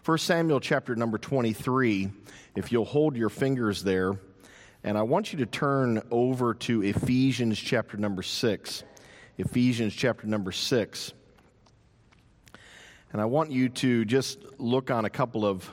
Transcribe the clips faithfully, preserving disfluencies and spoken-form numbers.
First Samuel chapter number twenty-three, if you'll hold your fingers there, and I want you to turn over to Ephesians chapter number six. Ephesians chapter number six. And I want you to just look on a couple of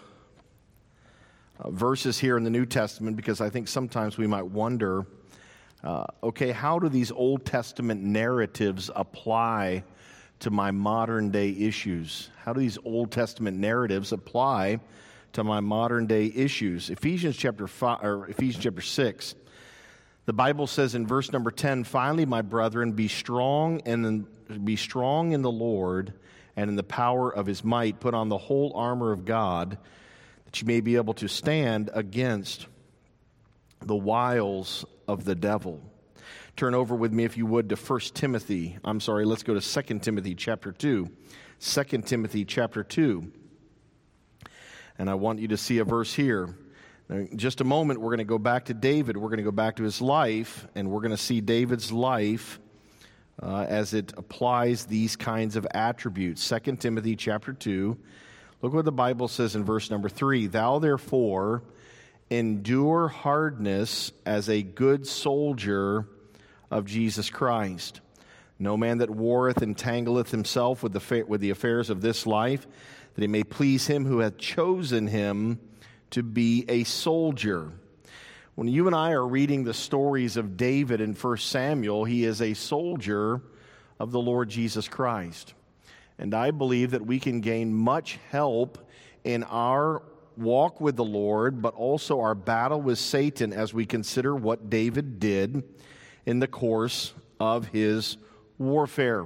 uh, verses here in the New Testament, because I think sometimes we might wonder, uh, okay, how do these Old Testament narratives apply to my modern day issues? How do these Old Testament narratives apply to my modern day issues? Ephesians chapter five, or Ephesians chapter six. The Bible says in verse number ten, "Finally, my brethren, be strong and be strong in the Lord and in the power of his might. Put on the whole armor of God, that you may be able to stand against the wiles of the devil." Turn over with me, if you would, to First Timothy. I'm sorry, let's go to Second Timothy chapter two. Second Timothy chapter two. And I want you to see a verse here. Now, in just a moment, we're going to go back to David. We're going to go back to his life, and we're going to see David's life uh, as it applies these kinds of attributes. Second Timothy chapter two. Look what the Bible says in verse number three. "Thou therefore endure hardness as a good soldier of Jesus Christ. No man that warreth entangleth himself with the fa- with the affairs of this life, that he may please him who hath chosen him to be a soldier." When you and I are reading the stories of David in First Samuel, he is a soldier of the Lord Jesus Christ. And I believe that we can gain much help in our walk with the Lord, but also our battle with Satan as we consider what David did in the course of his warfare.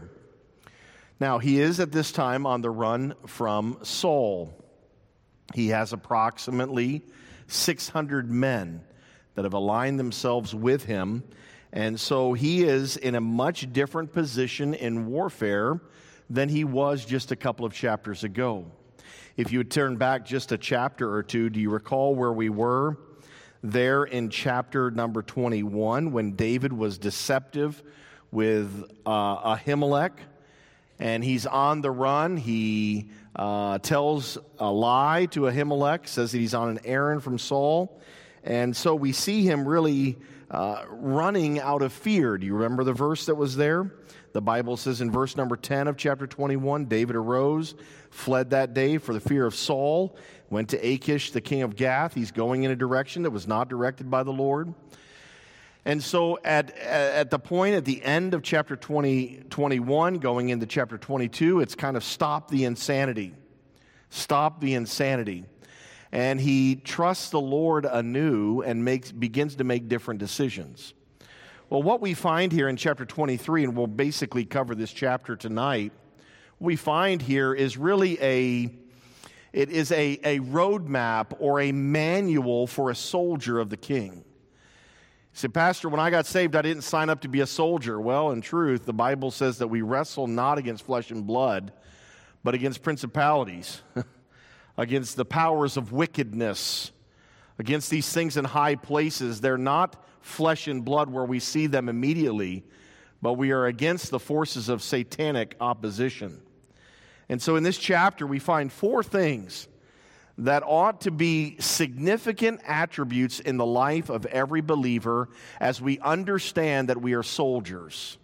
Now, he is at this time on the run from Saul. He has approximately six hundred men that have aligned themselves with him, and so he is in a much different position in warfare than he was just a couple of chapters ago. If you would turn back just a chapter or two, do you recall where we were? There in chapter number twenty-one, when David was deceptive with uh, Ahimelech, and he's on the run. He uh, tells a lie to Ahimelech, says that he's on an errand from Saul, and so we see him really uh, running out of fear. Do you remember the verse that was there? The Bible says in verse number ten of chapter twenty-one, "David arose, fled that day for the fear of Saul, went to Achish, the king of Gath." He's going in a direction that was not directed by the Lord. And so at at the point, at the end of chapter twenty, twenty-one, going into chapter twenty-two, it's kind of stop the insanity. Stop the insanity. And he trusts the Lord anew and makes begins to make different decisions. Well, what we find here in chapter twenty-three, and we'll basically cover this chapter tonight, what we find here is really a, it is a, a roadmap or a manual for a soldier of the king. You say, "Pastor, when I got saved, I didn't sign up to be a soldier." Well, in truth, the Bible says that we wrestle not against flesh and blood, but against principalities, against the powers of wickedness, against these things in high places. They're not flesh and blood where we see them immediately, but we are against the forces of satanic opposition. And so in this chapter, we find four things that ought to be significant attributes in the life of every believer as we understand that we are soldiers,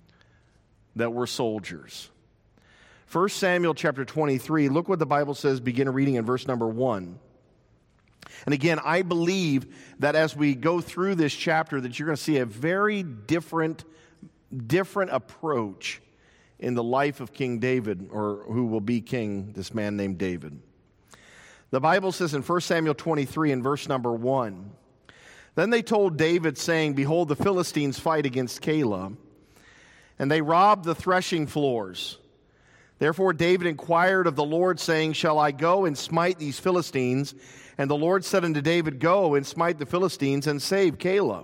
that we're soldiers. First Samuel chapter twenty-three, look what the Bible says, begin reading in verse number one. And again, I believe that as we go through this chapter that you're going to see a very different, different approach in the life of King David, or who will be king, this man named David. The Bible says in First Samuel twenty-three in verse number one, "Then they told David, saying, Behold, the Philistines fight against Keilah, and they rob the threshing floors. Therefore David inquired of the Lord, saying, Shall I go and smite these Philistines? And the Lord said unto David, Go and smite the Philistines and save Keilah.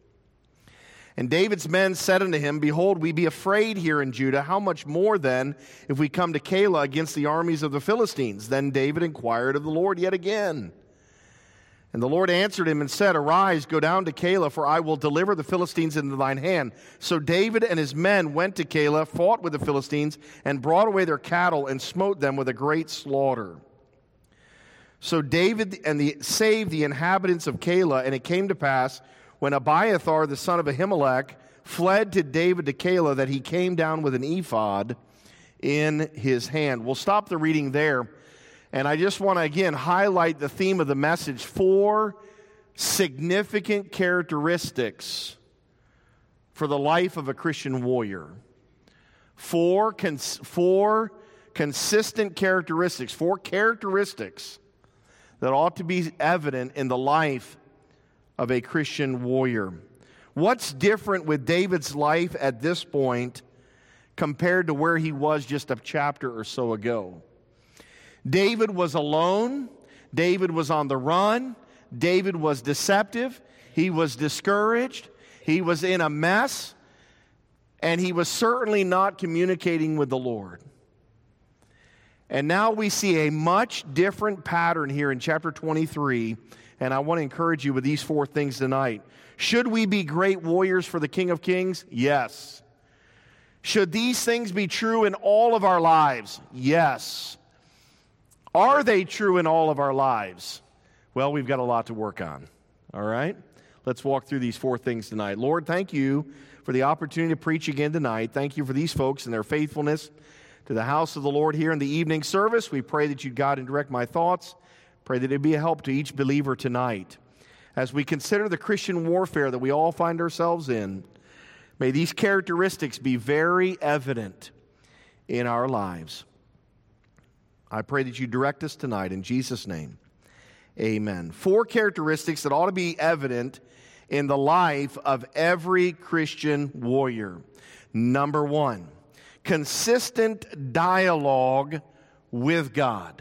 And David's men said unto him, Behold, we be afraid here in Judah. How much more then if we come to Keilah against the armies of the Philistines? Then David inquired of the Lord yet again. And the Lord answered him and said, Arise, go down to Keilah, for I will deliver the Philistines into thine hand. So David and his men went to Keilah, fought with the Philistines, and brought away their cattle, and smote them with a great slaughter. So David and the saved the inhabitants of Keilah, and it came to pass when Abiathar the son of Ahimelech fled to David to Keilah that he came down with an ephod in his hand. We'll stop the reading there, and I just want to again highlight the theme of the message: four significant characteristics for the life of a Christian warrior. Four, cons- four consistent characteristics, four characteristics that ought to be evident in the life of a Christian warrior. What's different with David's life at this point compared to where he was just a chapter or so ago? David was alone. David was on the run. David was deceptive. He was discouraged. He was in a mess. And he was certainly not communicating with the Lord. And now we see a much different pattern here in chapter twenty-three. And I want to encourage you with these four things tonight. Should we be great warriors for the King of Kings? Yes. Should these things be true in all of our lives? Yes. Are they true in all of our lives? Well, we've got a lot to work on. All right? Let's walk through these four things tonight. Lord, thank you for the opportunity to preach again tonight. Thank you for these folks and their faithfulness to the house of the Lord here in the evening service. We pray that you'd guide and direct my thoughts. Pray that it be a help to each believer tonight. As we consider the Christian warfare that we all find ourselves in, may these characteristics be very evident in our lives. I pray that you direct us tonight in Jesus' name. Amen. Four characteristics that ought to be evident in the life of every Christian warrior. Number one, consistent dialogue with God.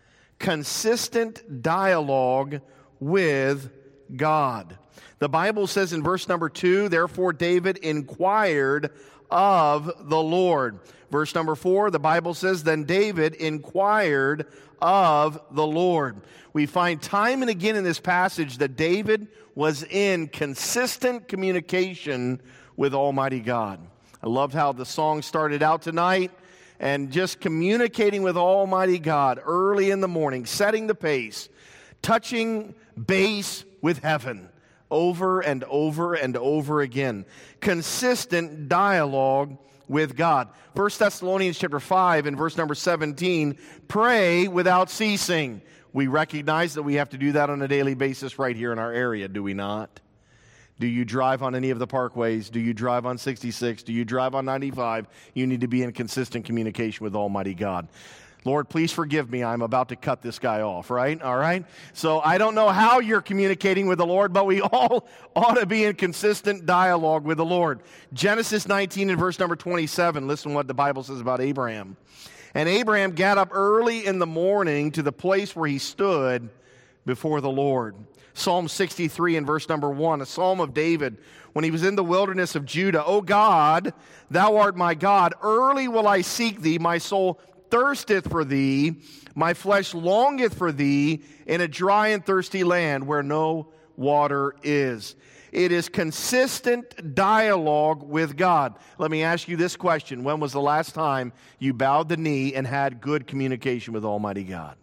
Consistent dialogue with God. The Bible says in verse number two, therefore David inquired of the Lord. Verse number four, the Bible says, then David inquired of the Lord. We find time and again in this passage that David was in consistent communication with Almighty God. I loved how the song started out tonight, and just communicating with Almighty God early in the morning, setting the pace, touching base with heaven over and over and over again. Consistent dialogue with God. First Thessalonians chapter five and verse number seventeen, pray without ceasing. We recognize that we have to do that on a daily basis right here in our area, do we not? Do you drive on any of the parkways? Do you drive on sixty-six? Do you drive on ninety-five? You need to be in consistent communication with Almighty God. Lord, please forgive me. I'm about to cut this guy off, right? All right? So I don't know how you're communicating with the Lord, but we all ought to be in consistent dialogue with the Lord. Genesis nineteen and verse number twenty-seven, listen what the Bible says about Abraham. And Abraham got up early in the morning to the place where he stood before the Lord. Psalm sixty-three and verse number one, a psalm of David, when he was in the wilderness of Judah. O God, thou art my God. Early will I seek thee. My soul thirsteth for thee. My flesh longeth for thee in a dry and thirsty land where no water is. It is consistent dialogue with God. Let me ask you this question. When was the last time you bowed the knee and had good communication with Almighty God?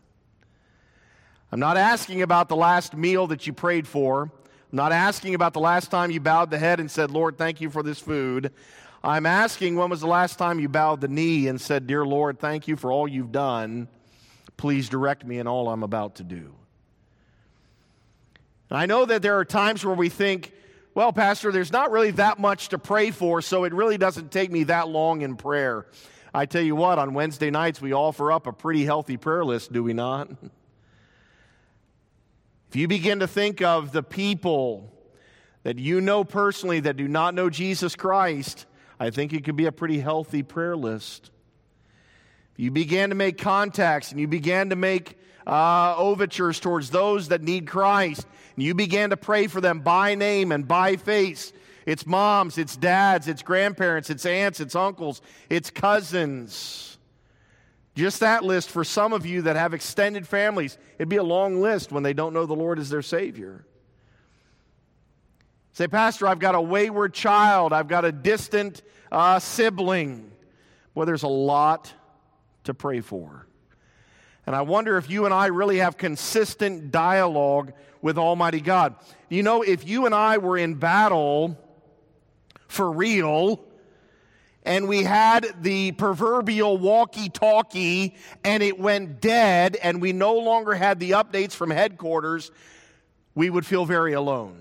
I'm not asking about the last meal that you prayed for. I'm not asking about the last time you bowed the head and said, Lord, thank you for this food. I'm asking, when was the last time you bowed the knee and said, dear Lord, thank you for all you've done. Please direct me in all I'm about to do. And I know that there are times where we think, well, Pastor, there's not really that much to pray for, so it really doesn't take me that long in prayer. I tell you what, on Wednesday nights, we offer up a pretty healthy prayer list, do we not? If you begin to think of the people that you know personally that do not know Jesus Christ, I think it could be a pretty healthy prayer list. If you began to make contacts and you began to make uh, overtures towards those that need Christ, and you began to pray for them by name and by face, it's moms, it's dads, it's grandparents, it's aunts, it's uncles, it's cousins. Just that list for some of you that have extended families, it'd be a long list when they don't know the Lord as their Savior. Say, Pastor, I've got a wayward child. I've got a distant uh, sibling. Well, there's a lot to pray for. And I wonder if you and I really have consistent dialogue with Almighty God. You know, if you and I were in battle for real, and we had the proverbial walkie-talkie, and it went dead, and we no longer had the updates from headquarters, we would feel very alone.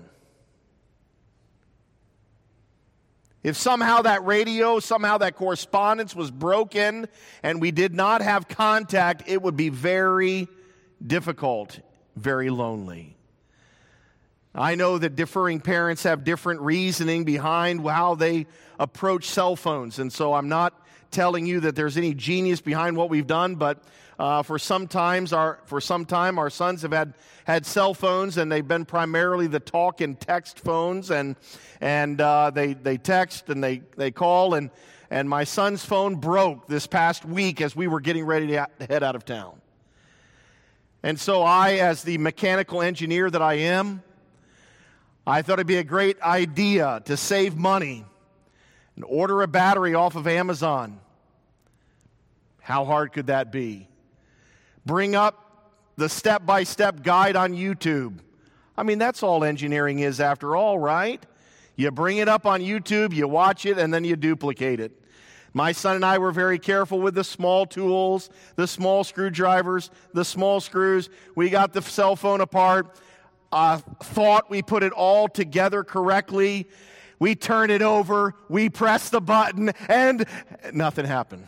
If somehow that radio, somehow that correspondence was broken and we did not have contact, it would be very difficult, very lonely. I know that differing parents have different reasoning behind how they approach cell phones, and so I'm not telling you that there's any genius behind what we've done, but uh, for some times, our for some time, our sons have had had cell phones, and they've been primarily the talk and text phones, and and uh, they they text and they they call, and and my son's phone broke this past week as we were getting ready to head out of town, and so I, as the mechanical engineer that I am, I thought it'd be a great idea to save money and order a battery off of Amazon. How hard could that be? Bring up the step-by-step guide on YouTube. I mean, that's all engineering is after all, right? You bring it up on YouTube, you watch it, and then you duplicate it. My son and I were very careful with the small tools, the small screwdrivers, the small screws. We got the cell phone apart. Uh, thought we put it all together correctly. We turn it over, we press the button, and nothing happened.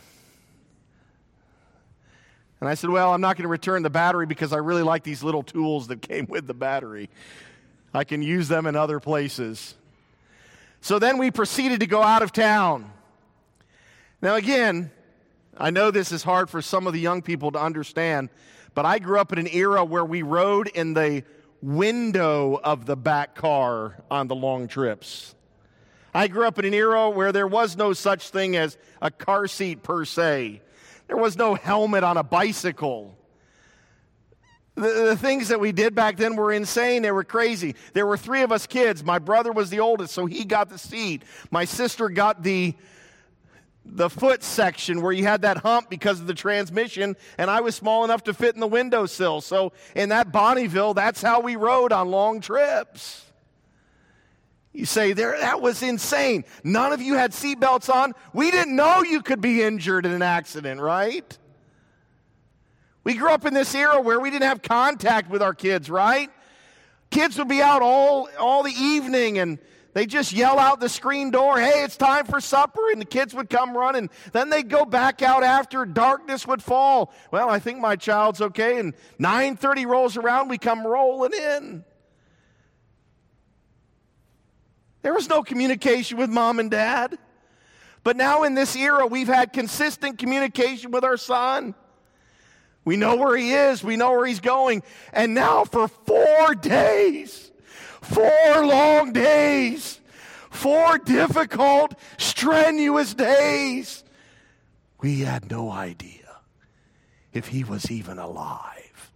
And I said, well, I'm not going to return the battery because I really like these little tools that came with the battery. I can use them in other places. So then we proceeded to go out of town. Now again, I know this is hard for some of the young people to understand, but I grew up in an era where we rode in the window of the back car on the long trips. I grew up in an era where there was no such thing as a car seat per se. There was no helmet on a bicycle. The, the things that we did back then were insane. They were crazy. There were three of us kids. My brother was the oldest, so he got the seat. My sister got the the foot section where you had that hump because of the transmission, and I was small enough to fit in the windowsill. So in that Bonneville, that's how we rode on long trips. You say, there, that was insane. None of you had seatbelts on. We didn't know you could be injured in an accident, right? We grew up in this era where we didn't have contact with our kids, right? Kids would be out all, all the evening, and they just yell out the screen door, hey, it's time for supper, and the kids would come running. Then they'd go back out after darkness would fall. Well, I think my child's okay, and nine thirty rolls around, we come rolling in. There was no communication with mom and dad. But now in this era, we've had consistent communication with our son. We know where he is. We know where he's going. And now for four days, four long days, four difficult, strenuous days, we had no idea if he was even alive.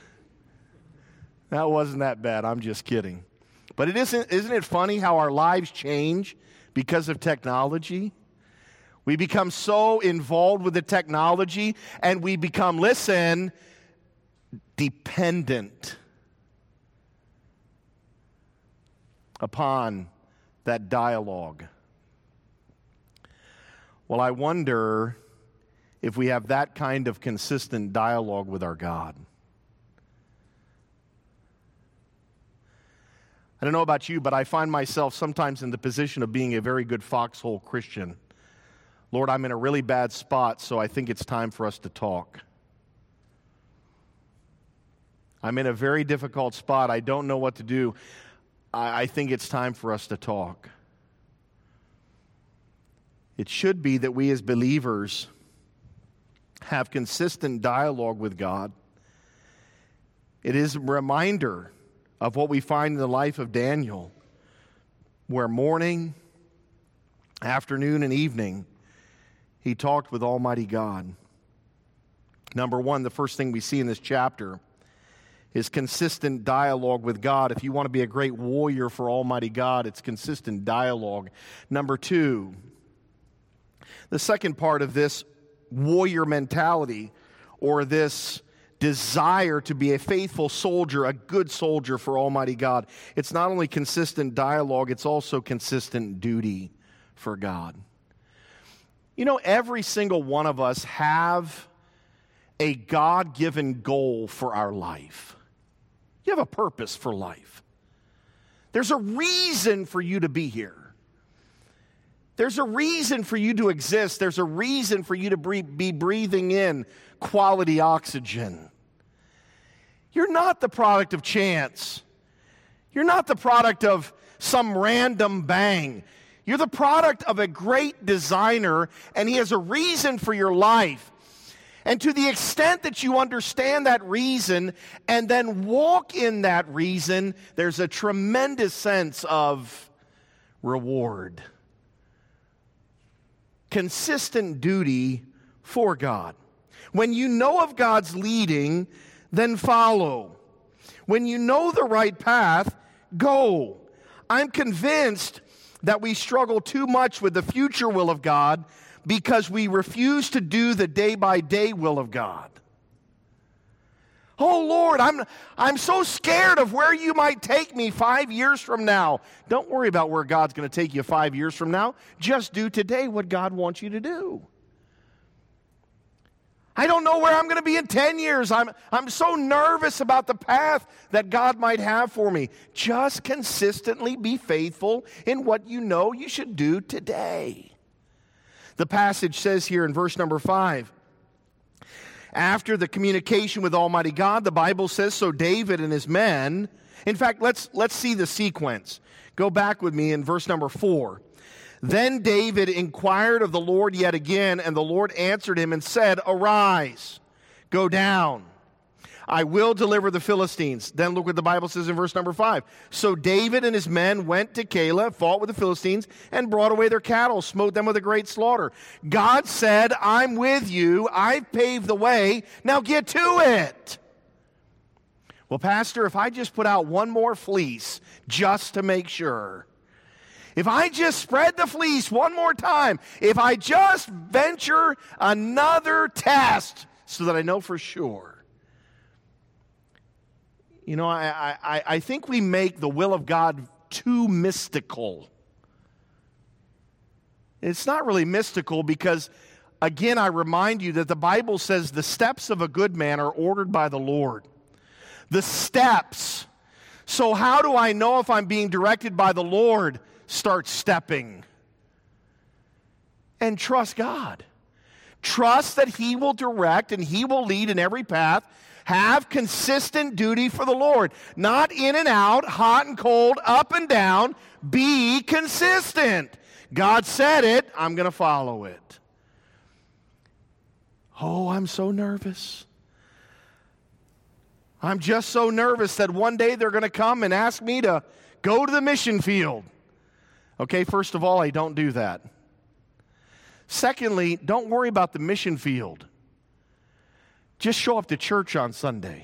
That wasn't that bad. I'm just kidding. But it isn't, isn't it funny how our lives change because of technology? We become so involved with the technology, and we become, listen, dependent upon that dialogue. Well, I wonder if we have that kind of consistent dialogue with our God. I don't know about you, but I find myself sometimes in the position of being a very good foxhole Christian. Lord, I'm in a really bad spot, so I think it's time for us to talk. I'm in a very difficult spot. I don't know what to do. I, I think it's time for us to talk. It should be that we as believers have consistent dialogue with God. It is a reminder of what we find in the life of Daniel, where morning, afternoon, and evening, he talked with Almighty God. Number one, the first thing we see in this chapter is consistent dialogue with God. If you want to be a great warrior for Almighty God, it's consistent dialogue. Number two, the second part of this warrior mentality, or this desire to be a faithful soldier, a good soldier for Almighty God. It's not only consistent dialogue, it's also consistent duty for God. You know, every single one of us have a God-given goal for our life. You have a purpose for life. There's a reason for you to be here. There's a reason for you to exist. There's a reason for you to be breathing in quality oxygen. You're not the product of chance. You're not the product of some random bang. You're the product of a great designer, and he has a reason for your life. And to the extent that you understand that reason and then walk in that reason, there's a tremendous sense of reward. Consistent duty for God. When you know of God's leading, then follow. When you know the right path, go. I'm convinced that we struggle too much with the future will of God because we refuse to do the day-by-day will of God. Oh, Lord, I'm, I'm so scared of where you might take me five years from now. Don't worry about where God's going to take you five years from now. Just do today what God wants you to do. I don't know where I'm going to be in ten years. I'm, I'm so nervous about the path that God might have for me. Just consistently be faithful in what you know you should do today. The passage says here in verse number five, after the communication with Almighty God, the Bible says, so David and his men, in fact, let's, let's see the sequence. Go back with me in verse number four. Then David inquired of the Lord yet again, and the Lord answered him and said, arise, go down. I will deliver the Philistines. Then look what the Bible says in verse number five. So David and his men went to Keilah, fought with the Philistines, and brought away their cattle, smote them with a great slaughter. God said, I'm with you. I've paved the way. Now get to it. Well, Pastor, if I just put out one more fleece just to make sure, if I just spread the fleece one more time, if I just venture another test so that I know for sure. You know, I, I, I think we make the will of God too mystical. It's not really mystical because, again, I remind you that the Bible says the steps of a good man are ordered by the Lord. The steps. So how do I know if I'm being directed by the Lord? Start stepping. And trust God. Trust that He will direct and He will lead in every path. Have consistent duty for the Lord. Not in and out, hot and cold, up and down. Be consistent. God said it, I'm going to follow it. Oh, I'm so nervous. I'm just so nervous that one day they're going to come and ask me to go to the mission field. Okay, first of all, I don't do that. Secondly, don't worry about the mission field. Just show up to church on Sunday.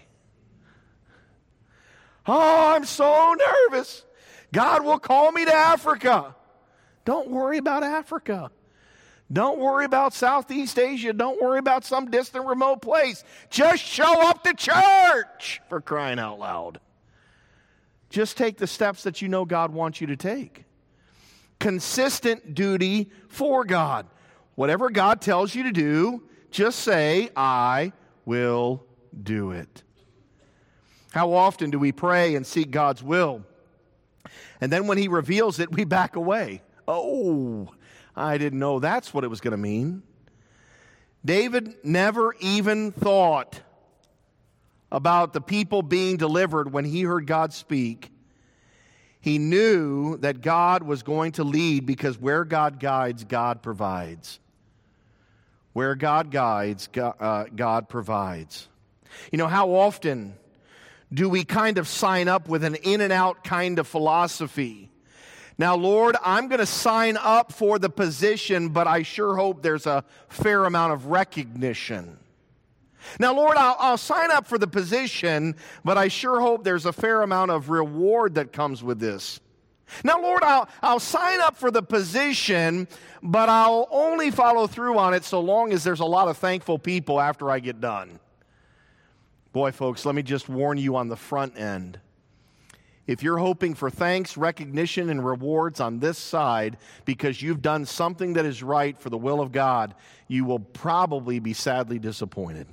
Oh, I'm so nervous. God will call me to Africa. Don't worry about Africa. Don't worry about Southeast Asia. Don't worry about some distant remote place. Just show up to church, for crying out loud. Just take the steps that you know God wants you to take. Consistent duty for God. Whatever God tells you to do, just say, I will do it. How often do we pray and seek God's will? And then when He reveals it, we back away. Oh, I didn't know that's what it was going to mean. David never even thought about the people being delivered when he heard God speak. He knew that God was going to lead because where God guides, God provides. Where God guides, God, uh, God provides. You know, how often do we kind of sign up with an in and out kind of philosophy? Now, Lord, I'm going to sign up for the position, but I sure hope there's a fair amount of recognition. Now, Lord, I'll, I'll sign up for the position, but I sure hope there's a fair amount of reward that comes with this. Now, Lord, I'll, I'll sign up for the position, but I'll only follow through on it so long as there's a lot of thankful people after I get done. Boy, folks, let me just warn you on the front end. If you're hoping for thanks, recognition, and rewards on this side because you've done something that is right for the will of God, you will probably be sadly disappointed.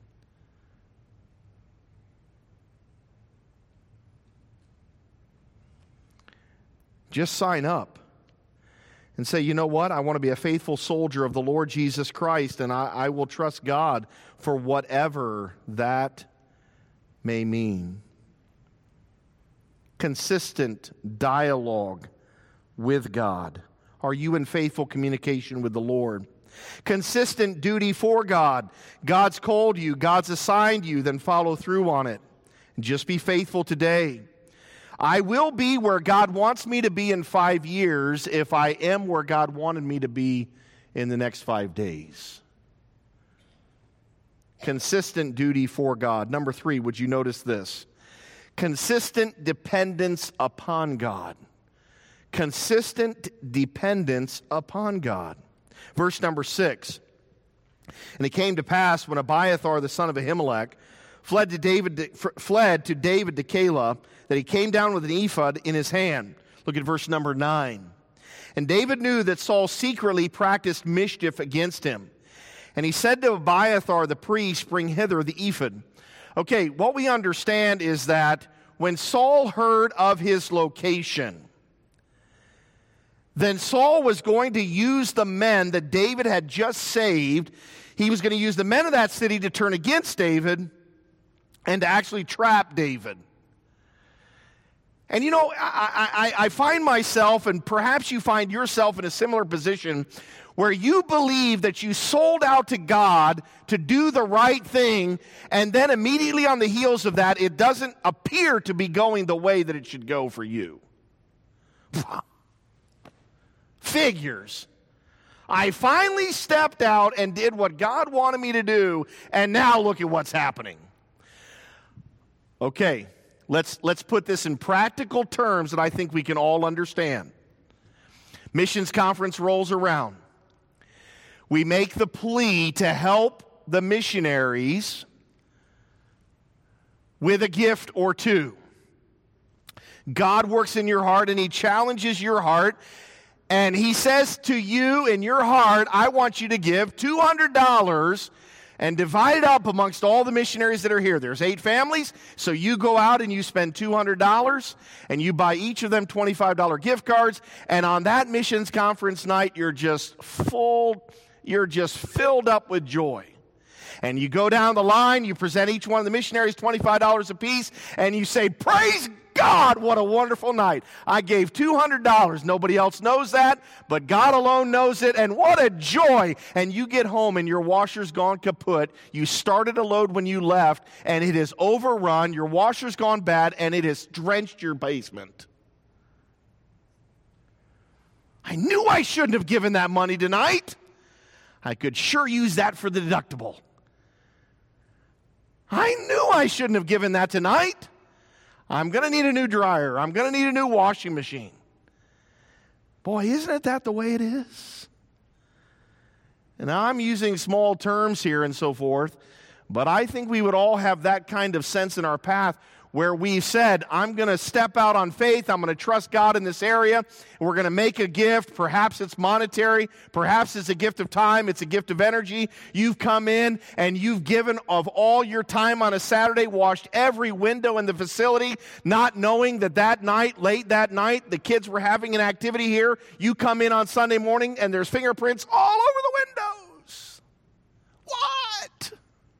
Just sign up and say, you know what? I want to be a faithful soldier of the Lord Jesus Christ, and I, I will trust God for whatever that may mean. Consistent dialogue with God. Are you in faithful communication with the Lord? Consistent duty for God. God's called you, God's assigned you, then follow through on it. Just be faithful today. I will be where God wants me to be in five years if I am where God wanted me to be in the next five days. Consistent duty for God. Number three, would you notice this? Consistent dependence upon God. Consistent dependence upon God. Verse number six. And it came to pass when Abiathar the son of Ahimelech fled to David, fled to David to Keilah, that he came down with an ephod in his hand. Look at verse number nine. And David knew that Saul secretly practiced mischief against him. And he said to Abiathar the priest, bring hither the ephod. Okay, what we understand is that when Saul heard of his location, then Saul was going to use the men that David had just saved. He was going to use the men of that city to turn against David and to actually trap David. And you know, I, I, I find myself, and perhaps you find yourself in a similar position, where you believe that you sold out to God to do the right thing, and then immediately on the heels of that, it doesn't appear to be going the way that it should go for you. Figures. I finally stepped out and did what God wanted me to do, and now look at what's happening. Okay, let's, let's put this in practical terms that I think we can all understand. Missions conference rolls around. We make the plea to help the missionaries with a gift or two. God works in your heart and He challenges your heart, and He says to you in your heart, I want you to give two hundred dollars and divide it up amongst all the missionaries that are here. There's eight families, so you go out and you spend two hundred dollars, and you buy each of them twenty-five dollars gift cards, and on that missions conference night, you're just full, you're just filled up with joy. And you go down the line, you present each one of the missionaries twenty-five dollars apiece, and you say, praise God, what a wonderful night. I gave two hundred dollars. Nobody else knows that, but God alone knows it, and what a joy. And you get home and your washer's gone kaput. You started a load when you left, and it is overrun. Your washer's gone bad, and it has drenched your basement. I knew I shouldn't have given that money tonight. I could sure use that for the deductible. I knew I shouldn't have given that tonight. I'm going to need a new dryer. I'm going to need a new washing machine. Boy, isn't it that the way it is? And I'm using small terms here and so forth, but I think we would all have that kind of sense in our path where we said, I'm going to step out on faith, I'm going to trust God in this area, and we're going to make a gift. Perhaps it's monetary, perhaps it's a gift of time, it's a gift of energy. You've come in and you've given of all your time on a Saturday, washed every window in the facility, not knowing that that night, late that night, the kids were having an activity here. You come in on Sunday morning and there's fingerprints all over the windows. What?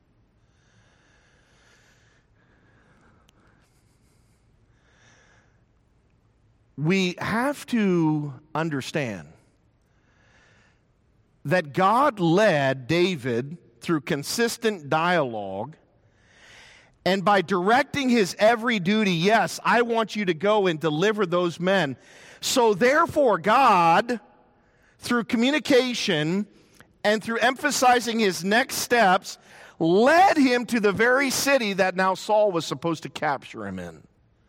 We have to understand that God led David through consistent dialogue, and by directing his every duty, yes, I want you to go and deliver those men. So therefore, God, through communication and through emphasizing his next steps, led him to the very city that now Saul was supposed to capture him in.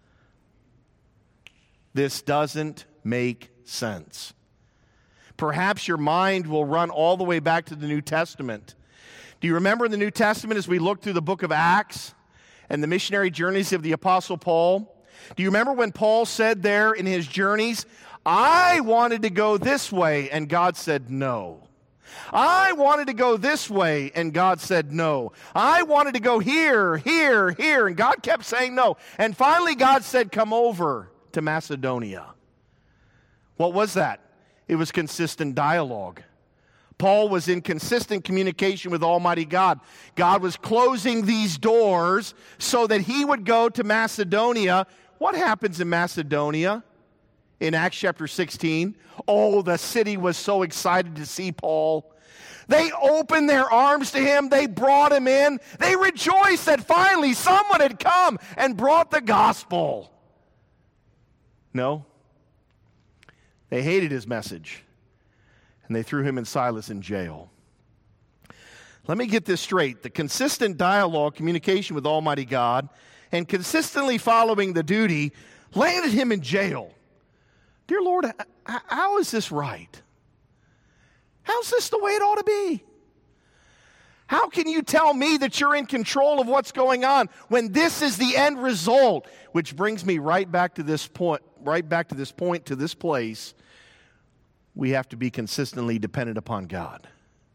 This doesn't make sense. Perhaps your mind will run all the way back to the New Testament. Do you remember in the New Testament as we look through the book of Acts? and the missionary journeys of the Apostle Paul? Do you remember when Paul said there in his journeys, I wanted to go this way, and God said no. I wanted to go this way, and God said no. I wanted to go here, here, here, and God kept saying no. And finally God said, come over to Macedonia. What was that? It was consistent dialogue. Paul was in consistent communication with Almighty God. God was closing these doors so that he would go to Macedonia. What happens in Macedonia? In Acts chapter sixteen, oh, the city was so excited to see Paul. They opened their arms to him. They brought him in. They rejoiced that finally someone had come and brought the gospel. No. They hated his message, and they threw him and Silas in jail. Let me get this straight. The consistent dialogue, communication with Almighty God, and consistently following the duty landed him in jail. Dear Lord, how is this right? How's this the way it ought to be? How can you tell me that you're in control of what's going on when this is the end result? Which brings me right back to this point, right back to this point, to this place. We have to be consistently dependent upon God.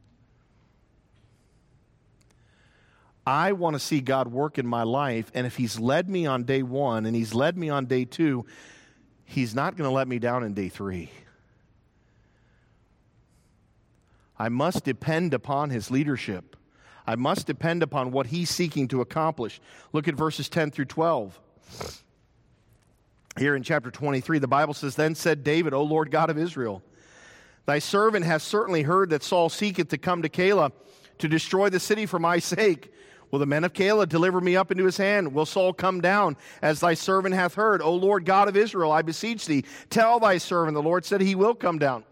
I want to see God work in my life, and if He's led me on day one and He's led me on day two, He's not going to let me down in day three. I must depend upon His leadership. I must depend upon what He's seeking to accomplish. Look at verses ten through twelve. Here in chapter twenty-three, the Bible says, Then said David, O Lord God of Israel, Thy servant has certainly heard that Saul seeketh to come to Keilah to destroy the city for my sake. Will the men of Keilah deliver me up into his hand? Will Saul come down, as thy servant hath heard? O Lord God of Israel, I beseech thee, tell thy servant. The Lord said he will come down.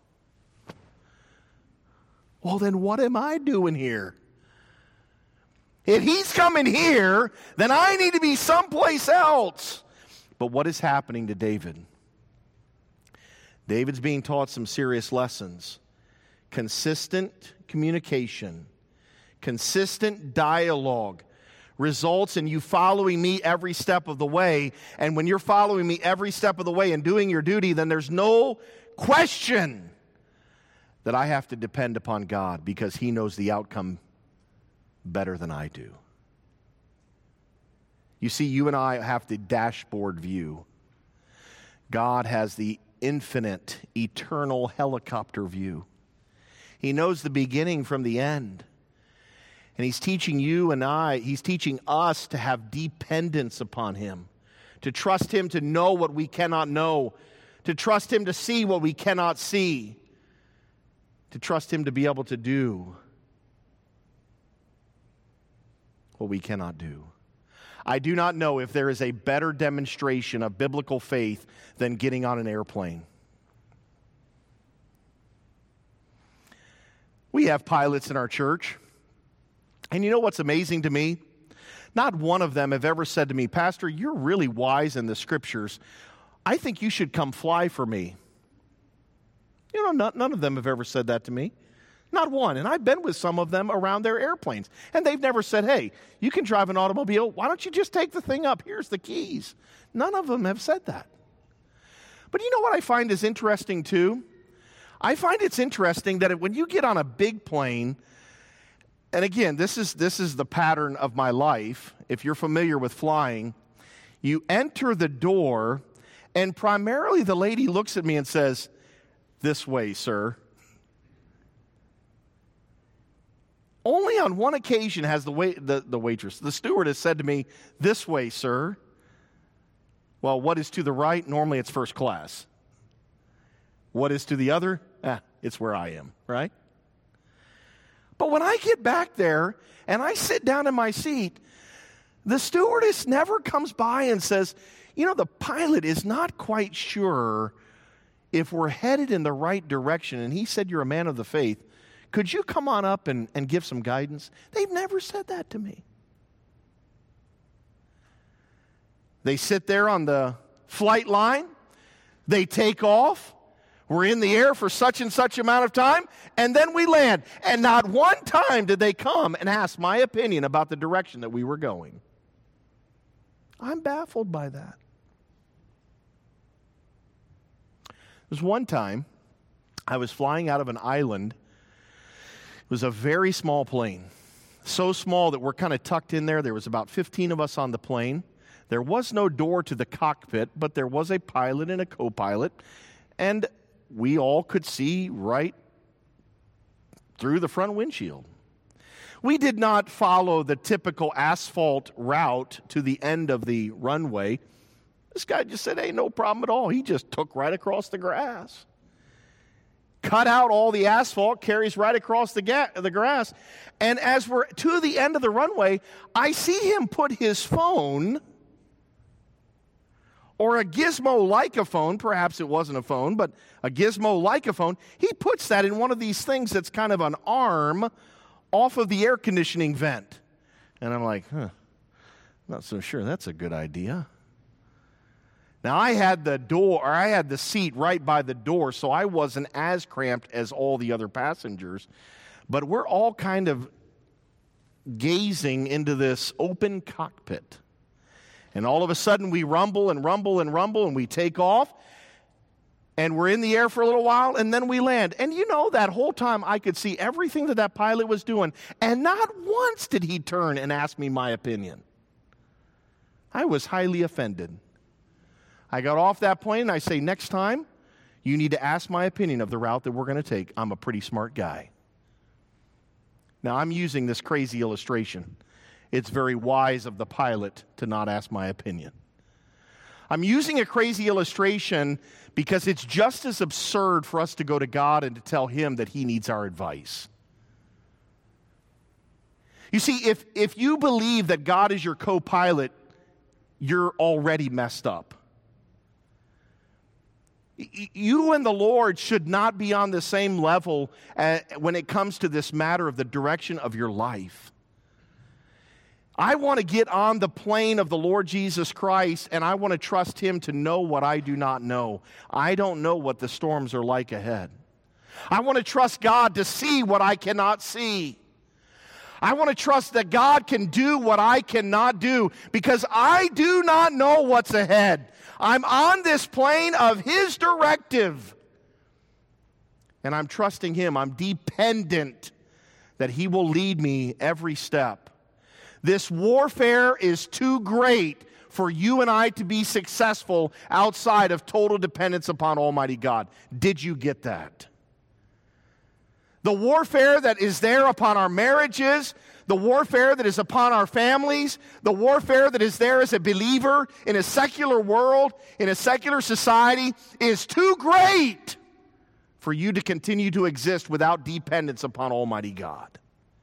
Well, then what am I doing here? If he's coming here, then I need to be someplace else. But what is happening to David? David's being taught some serious lessons. Consistent communication, consistent dialogue results in you following me every step of the way. And when you're following me every step of the way and doing your duty, then there's no question that I have to depend upon God because He knows the outcome better than I do. You see, you and I have the dashboard view. God has the infinite, eternal helicopter view. He knows the beginning from the end. And He's teaching you and I, He's teaching us to have dependence upon Him, to trust Him to know what we cannot know, to trust Him to see what we cannot see, to trust Him to be able to do what we cannot do. I do not know if there is a better demonstration of biblical faith than getting on an airplane. We have pilots in our church. And you know what's amazing to me? Not one of them have ever said to me, Pastor, you're really wise in the Scriptures. I think you should come fly for me. You know, not, none of them have ever said that to me. Not one. And I've been with some of them around their airplanes. And they've never said, hey, you can drive an automobile. Why don't you just take the thing up? Here's the keys. None of them have said that. But you know what I find is interesting too? I find it's interesting that when you get on a big plane, and again, this is this is the pattern of my life. If you're familiar with flying, you enter the door, and primarily the lady looks at me and says, this way, sir. Only on one occasion has the, wait, the, the waitress, the steward has said to me, this way, sir. Well, what is to the right? Normally it's first class. What is to the other? Ah, it's where I am, right? But when I get back there and I sit down in my seat, the stewardess never comes by and says, you know, the pilot is not quite sure if we're headed in the right direction. And he said, you're a man of the faith. Could you come on up and, and give some guidance? They've never said that to me. They sit there on the flight line. They take off. We're in the air for such and such amount of time, and then we land. And not one time did they come and ask my opinion about the direction that we were going. I'm baffled by that. There's one time I was flying out of an island. It was a very small plane. So small that we're kind of tucked in there. There was about fifteen of us on the plane. There was no door to the cockpit, but there was a pilot and a co-pilot. And we all could see right through the front windshield. We did not follow the typical asphalt route to the end of the runway. This guy just said, hey, no problem at all. He just took right across the grass. Cut out all the asphalt, carries right across the, ga- the grass. And as we're to the end of the runway, I see him put his phone, or a gizmo like a phone, perhaps it wasn't a phone, but a gizmo like a phone, he puts that in one of these things that's kind of an arm off of the air conditioning vent. And I'm like, huh, not so sure that's a good idea. Now, I had the door, or I had the seat right by the door, so I wasn't as cramped as all the other passengers. But we're all kind of gazing into this open cockpit. And all of a sudden, we rumble and rumble and rumble, and we take off. And we're in the air for a little while, and then we land. And you know, that whole time, I could see everything that that pilot was doing. And not once did he turn and ask me my opinion. I was highly offended. I got off that plane, and I say, next time, you need to ask my opinion of the route that we're going to take. I'm a pretty smart guy. Now, I'm using this crazy illustration. It's very wise of the pilot to not ask my opinion. I'm using a crazy illustration because it's just as absurd for us to go to God and to tell Him that He needs our advice. You see, if, if you believe that God is your co-pilot, you're already messed up. You and the Lord should not be on the same level uh, when it comes to this matter of the direction of your life. I want to get on the plane of the Lord Jesus Christ, and I want to trust Him to know what I do not know. I don't know what the storms are like ahead. I want to trust God to see what I cannot see. I want to trust that God can do what I cannot do, because I do not know what's ahead. I'm on this plane of His directive, and I'm trusting Him. I'm dependent that He will lead me every step. This warfare is too great for you and I to be successful outside of total dependence upon Almighty God. Did you get that? The warfare that is there upon our marriages, the warfare that is upon our families, the warfare that is there as a believer in a secular world, in a secular society, is too great for you to continue to exist without dependence upon Almighty God.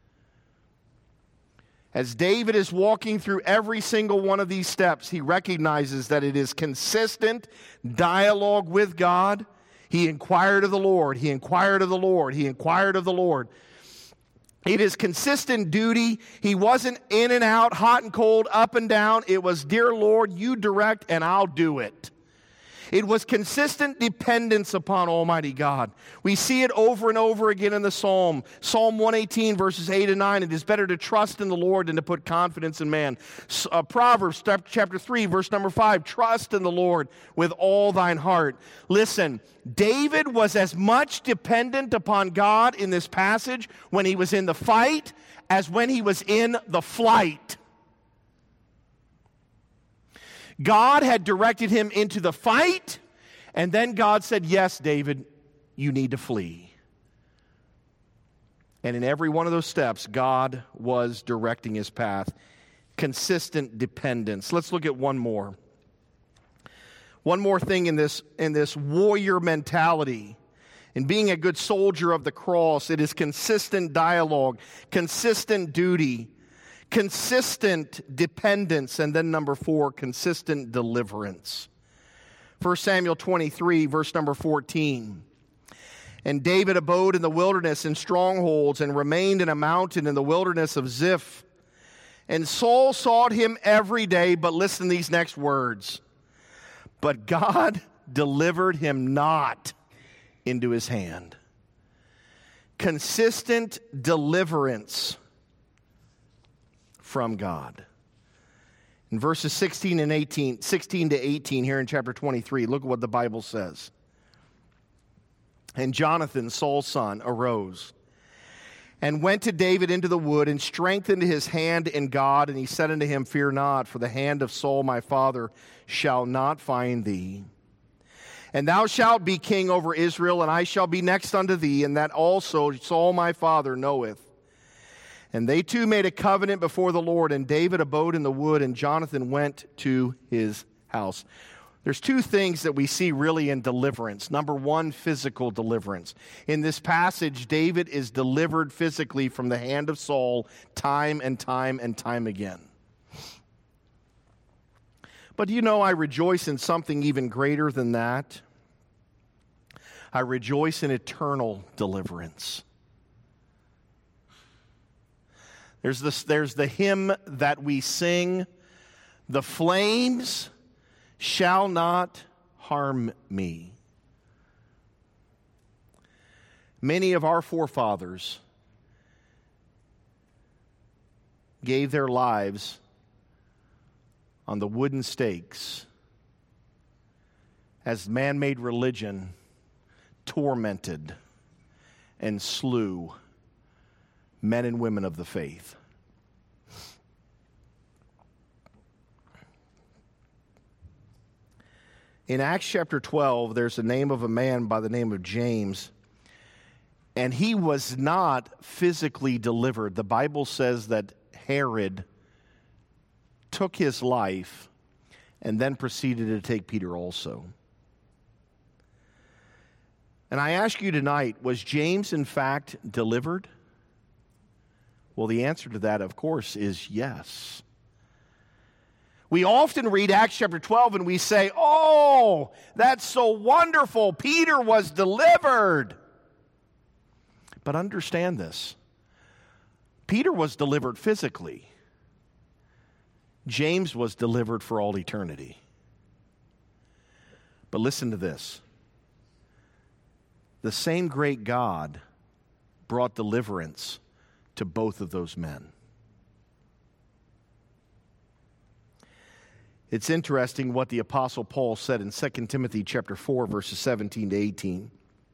As David is walking through every single one of these steps, he recognizes that it is consistent dialogue with God. He inquired of the Lord, he inquired of the Lord, he inquired of the Lord. It is consistent duty. He wasn't in and out, hot and cold, up and down. It was, dear Lord, you direct and I'll do it. It was consistent dependence upon Almighty God. We see it over and over again in the Psalm. Psalm one eighteen, verses eight and nine. It is better to trust in the Lord than to put confidence in man. Uh, Proverbs chapter three, verse number five. Trust in the Lord with all thine heart. Listen, David was as much dependent upon God in this passage when he was in the fight as when he was in the flight. God had directed him into the fight, and then God said, yes, David, you need to flee. And in every one of those steps, God was directing his path. Consistent dependence. Let's look at one more. One more thing in this, in this warrior mentality. In being a good soldier of the cross, it is consistent dialogue, consistent duty, consistent dependence, and then number four, consistent deliverance. First Samuel twenty-three, verse number fourteen. And David abode in the wilderness in strongholds and remained in a mountain in the wilderness of Ziph. And Saul sought him every day, but listen to these next words. But God delivered him not into his hand. Consistent deliverance from God. In verses sixteen and eighteen, sixteen to eighteen here in chapter twenty-three, look at what the Bible says. And Jonathan, Saul's son, arose and went to David into the wood and strengthened his hand in God. And he said unto him, Fear not, for the hand of Saul my father shall not find thee. And thou shalt be king over Israel, and I shall be next unto thee, and that also Saul my father knoweth. And they two made a covenant before the Lord, and David abode in the wood, and Jonathan went to his house. There's two things that we see really in deliverance. Number one, physical deliverance. In this passage, David is delivered physically from the hand of Saul time and time and time again. But you know, I rejoice in something even greater than that. I rejoice in eternal deliverance. There's this, there's the hymn that we sing, the flames shall not harm me. Many of our forefathers gave their lives on the wooden stakes as man-made religion tormented and slew men and women of the faith. In Acts chapter twelve, there's the name of a man by the name of James, and he was not physically delivered. The Bible says that Herod took his life and then proceeded to take Peter also. And I ask you tonight, was James in fact delivered? Well, the answer to that, of course, is yes. We often read Acts chapter twelve and we say, oh, that's so wonderful. Peter was delivered. But understand this. Peter was delivered physically. James was delivered for all eternity. But listen to this. The same great God brought deliverance to both of those men. It's interesting what the Apostle Paul said in Second Timothy chapter four, verses seventeen to eighteen.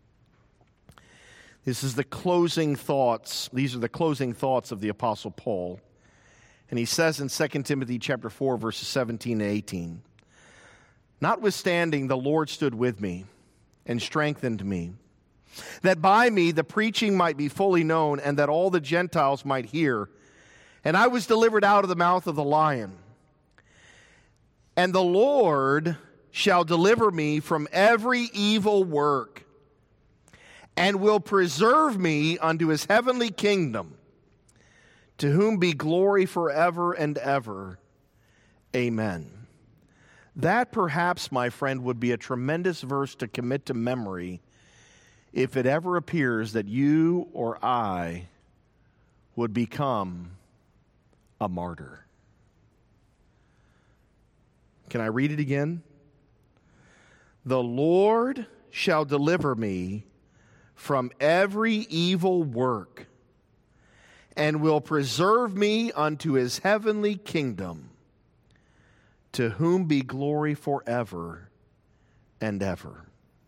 This is the closing thoughts. These are the closing thoughts of the Apostle Paul. And he says in Second Timothy chapter four, verses seventeen to eighteen, Notwithstanding, the Lord stood with me and strengthened me, that by me the preaching might be fully known, and that all the Gentiles might hear. And I was delivered out of the mouth of the lion. And the Lord shall deliver me from every evil work, and will preserve me unto his heavenly kingdom, to whom be glory forever and ever. Amen. That perhaps, my friend, would be a tremendous verse to commit to memory if it ever appears that you or I would become a martyr. Can I read it again? The Lord shall deliver me from every evil work, and will preserve me unto his heavenly kingdom, to whom be glory forever and ever.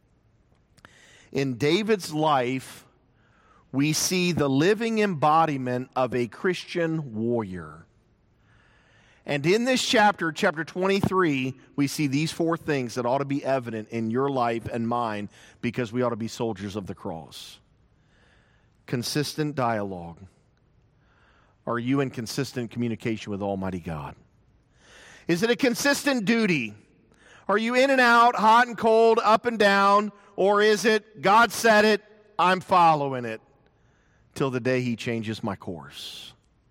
In David's life, we see the living embodiment of a Christian warrior. And in this chapter, chapter twenty-three, we see these four things that ought to be evident in your life and mine, because we ought to be soldiers of the cross. Consistent dialogue. Are you in consistent communication with Almighty God? Is it a consistent duty? Are you in and out, hot and cold, up and down? Or is it, God said it, I'm following it till the day he changes my course?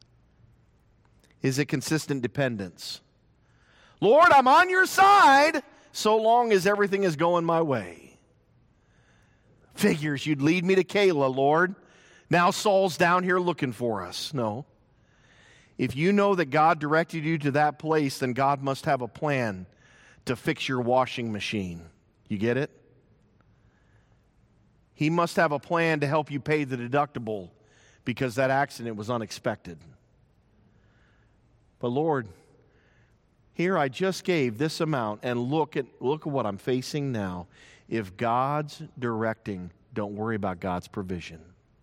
Is it consistent dependence? Lord, I'm on your side so long as everything is going my way. Figures you'd lead me to Keilah, Lord. Now Saul's down here looking for us. No. If you know that God directed you to that place, then God must have a plan to fix your washing machine. You get it? He must have a plan to help you pay the deductible because that accident was unexpected. But Lord, Here I just gave this amount, and look at look at what I'm facing now. If God's directing, don't worry about God's provision.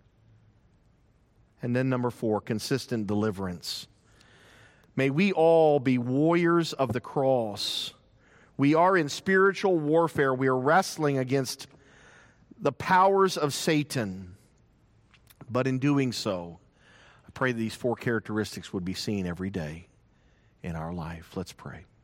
And then number four, consistent deliverance. May we all be warriors of the cross. We are in spiritual warfare. We are wrestling against the powers of Satan. But in doing so, I pray that these four characteristics would be seen every day in our life. Let's pray.